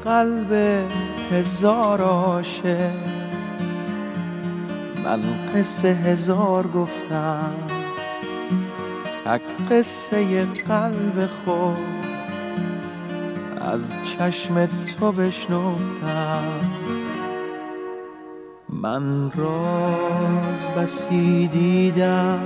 قلب هزار عاشق من قصه هزار گفتم، تک قصه قلب خود از چشم تو بشنفتم. من راز بسی دیدم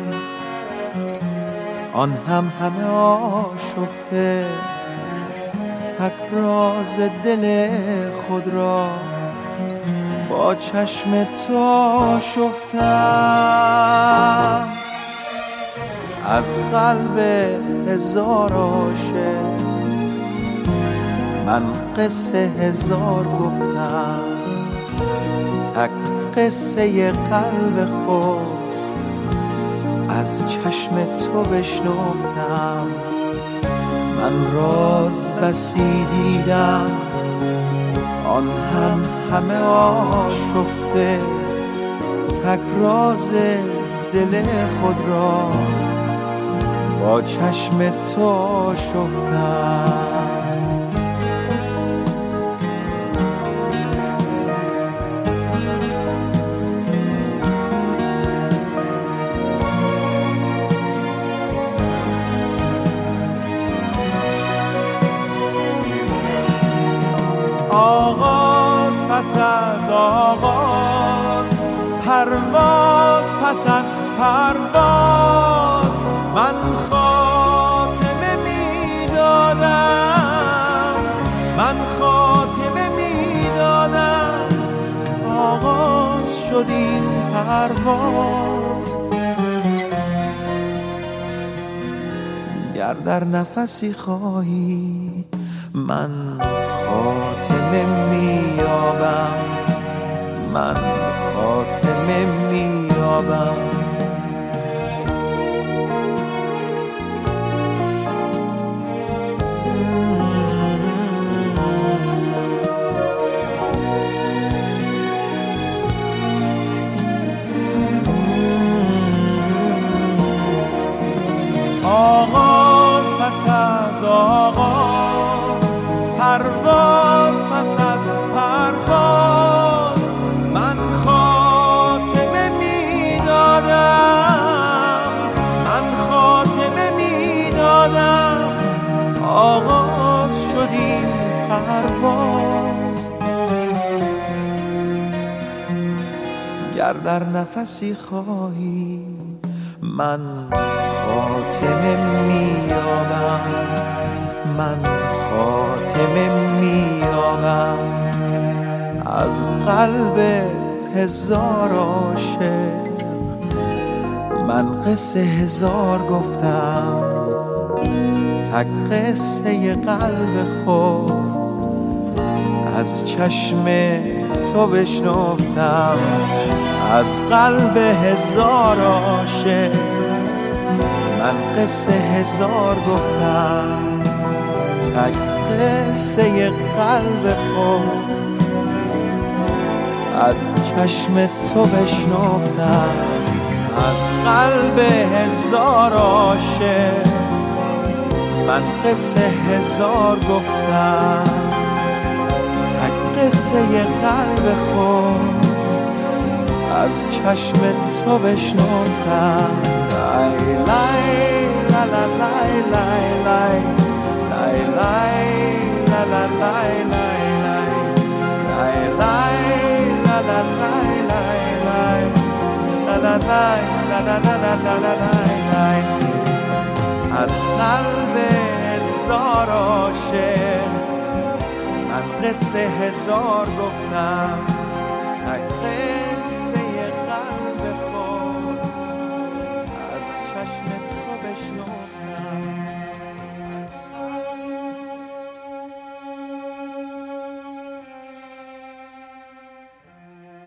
آن همه آشفته، تک راز دل خود را با چشم تو شفتم. از قلب هزار عاشق من قصه هزار گفتم، تک قصه قلب خود از چشم تو بشنفتم. من راز بسی دیدم آن همه آشفته، تک راز دل خود را با چشم تو شفتم. آغاز پس از آغاز، پرواز پس از پرواز، من خاتمه میدادم، من خاتمه میدادم. آغاز شد این پرواز، گر در نفسی خواهی من خاتمه میابم، من خاتمه میابم. آغاز پس از آغاز، پرواز پس از پرواز، من خاتمه میدادم، من خاتمه میدادم. آغاز شد این پرواز، گر در نفسی خواهی من خاتمه میابم، من خاتمه میابم. از قلب هزار عاشق من قصه هزار گفتم، تک قصه قلب خود از چشم تو بشنفتم. از قلب هزار عاشق من قصه هزار گفتم، تک قصه قلب خود از چشم تو بشنفتم. از قلب هزار عاشق من قصه هزار گفتم، تک قصه قلب خود از چشم تو بشنفتم. لای لای لا لا لای لای لای لای لای لا لا لای لای لای لای لا لا لای لای لای لا لا لای لا لا لا لا لای. از قلب هزار عاشق من قصه هزار گفتم، تک